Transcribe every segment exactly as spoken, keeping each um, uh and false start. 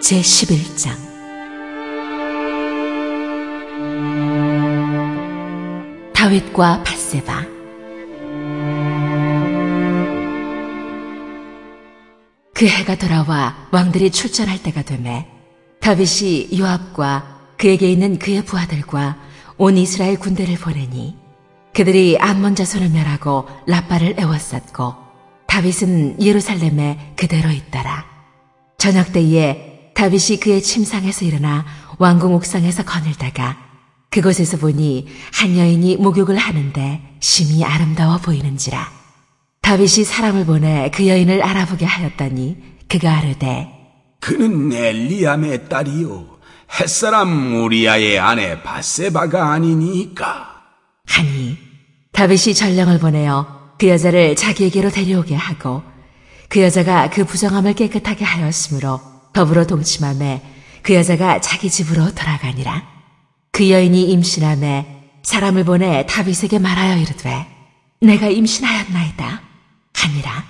제십일 장. 다윗과 밧세바. 그 해가 돌아와 왕들이 출전할 때가 되매 다윗이 요압과 그에게 있는 그의 부하들과 온 이스라엘 군대를 보내니 그들이 암몬 자손을 멸하고 라빠를 에워쌌고 다윗은 예루살렘에 그대로 있더라. 저녁 때에 다윗이 그의 침상에서 일어나 왕궁 옥상에서 거닐다가 그곳에서 보니 한 여인이 목욕을 하는데 심히 아름다워 보이는지라. 다윗이 사람을 보내 그 여인을 알아보게 하였더니 그가 아르되 그는 엘리암의 딸이요 햇사람 우리아의 아내 밧세바가 아니니까 하니 다윗이 전령을 보내어 그 여자를 자기에게로 데려오게 하고 그 여자가 그 부정함을 깨끗하게 하였으므로 더불어 동침하매 그 여자가 자기 집으로 돌아가니라. 그 여인이 임신하매 사람을 보내 다윗에게 말하여 이르되 내가 임신하였나이다 하니라.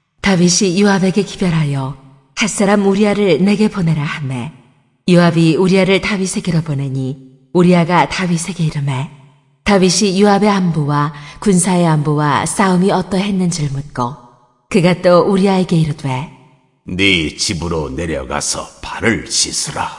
다윗이 요압에게 기별하여 핫사람 우리아를 내게 보내라 하매 요압이 우리아를 다윗에게로 보내니 우리아가 다윗에게 이르매 다윗이 요압의 안부와 군사의 안부와 싸움이 어떠했는지를 묻고 그가 또 우리아에게 이르되 네 집으로 내려가서 발을 씻으라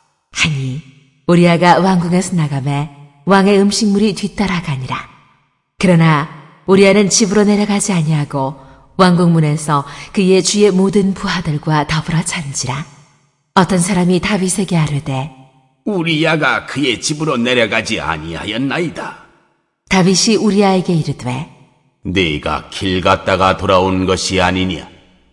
하니 우리아가 왕궁에서 나가매 왕의 음식물이 뒤따라가니라. 그러나 우리아는 집으로 내려가지 아니하고 왕궁문에서 그의 주의 모든 부하들과 더불어 잔지라. 어떤 사람이 다윗에게 아뢰되 우리아가 그의 집으로 내려가지 아니하였나이다. 다윗이 우리아에게 이르되 네가 길 갔다가 돌아온 것이 아니냐?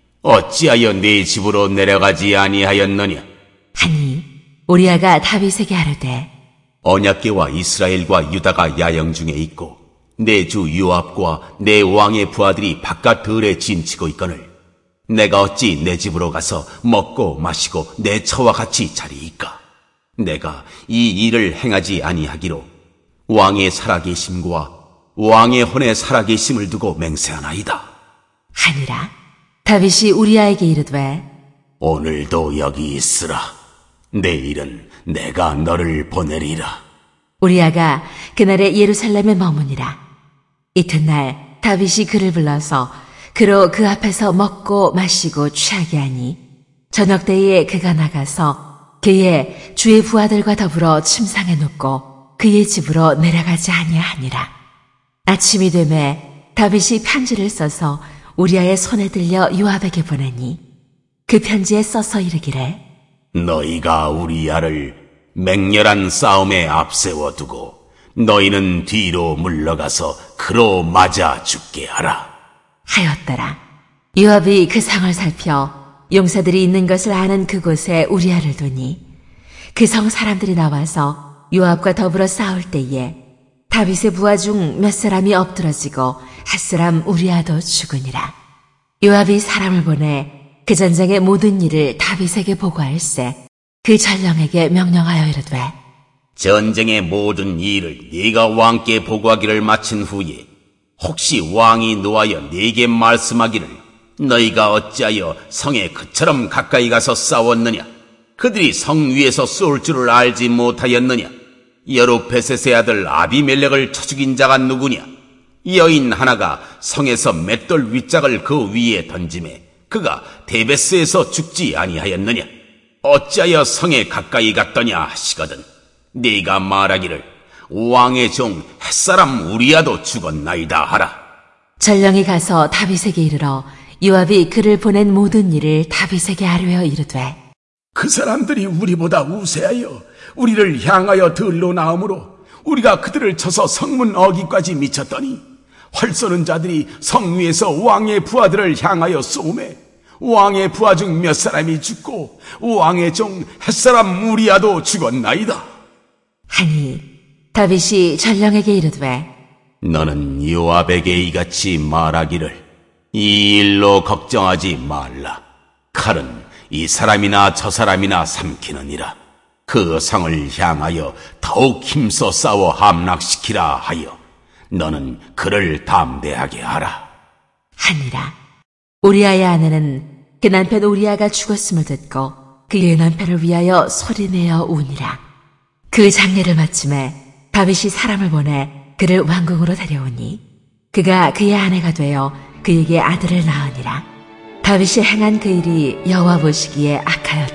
어찌하여 네 집으로 내려가지 아니하였느냐? 하니 우리아가 다윗에게 아뢰되 언약궤와 이스라엘과 유다가 야영 중에 있고 내 주 요압과 내 왕의 부하들이 바깥 들에 진치고 있거늘 내가 어찌 내 집으로 가서 먹고 마시고 내 처와 같이 자리이까? 내가 이 일을 행하지 아니하기로 왕의 살아계심과 왕의 혼의 살아계심을 두고 맹세하나이다 하니라. 다윗이 우리아에게 이르되 오늘도 여기 있으라. 내일은 내가 너를 보내리라. 우리아가 그날에 예루살렘에 머무니라. 이튿날 다윗이 그를 불러서 그로 그 앞에서 먹고 마시고 취하게 하니 저녁 때에 그가 나가서 그의 주의 부하들과 더불어 침상에 눕고 그의 집으로 내려가지 아니하니라. 아침이 되매 다윗이 편지를 써서 우리아의 손에 들려 요압에게 보내니 그 편지에 써서 이르기를 너희가 우리아를 맹렬한 싸움에 앞세워 두고 너희는 뒤로 물러가서 그로 맞아 죽게 하라 하였더라. 요압이 그 상을 살펴 용사들이 있는 것을 아는 그곳에 우리아를 두니 그 성 사람들이 나와서 요압과 더불어 싸울 때에 다윗의 부하 중 몇 사람이 엎드러지고 한 사람 우리아도 죽으니라. 요압이 사람을 보내 그 전쟁의 모든 일을 다윗에게 보고할세 그 전령에게 명령하여 이르되 전쟁의 모든 일을 네가 왕께 보고하기를 마친 후에 혹시 왕이 노하여 네게 말씀하기를 너희가 어찌하여 성에 그처럼 가까이 가서 싸웠느냐? 그들이 성 위에서 쏠 줄을 알지 못하였느냐? 여루베셋의 아들 아비멜렉을 쳐 죽인 자가 누구냐? 여인 하나가 성에서 맷돌 윗짝을 그 위에 던지매 그가 데베스에서 죽지 아니하였느냐? 어찌하여 성에 가까이 갔더냐 하시거든 네가 말하기를 왕의 종 햇사람 우리아도 죽었나이다 하라. 전령이 가서 다윗에게 이르러 요압이 그를 보낸 모든 일을 다윗에게 아뢰어 이르되 그 사람들이 우리보다 우세하여 우리를 향하여 들로 나오므로 우리가 그들을 쳐서 성문 어기까지 미쳤더니 활 쏘는 자들이 성 위에서 왕의 부하들을 향하여 쏘매 왕의 부하 중 몇 사람이 죽고 왕의 종 햇사람 우리아도 죽었나이다 하니 다윗이 전령에게 이르되 너는 요압에게 이같이 말하기를 이 일로 걱정하지 말라. 칼은 이 사람이나 저 사람이나 삼키느니라. 그 성을 향하여 더욱 힘써 싸워 함락시키라 하여 너는 그를 담대하게 하라 하니라. 우리아의 아내는 그 남편 우리아가 죽었음을 듣고 그의 남편을 위하여 소리내어 우니라. 그 장례를 마침에 다윗이 사람을 보내 그를 왕궁으로 데려오니 그가 그의 아내가 되어 그에게 아들을 낳으니라. 다윗이 행한 그 일이 여호와 보시기에 악하였더라.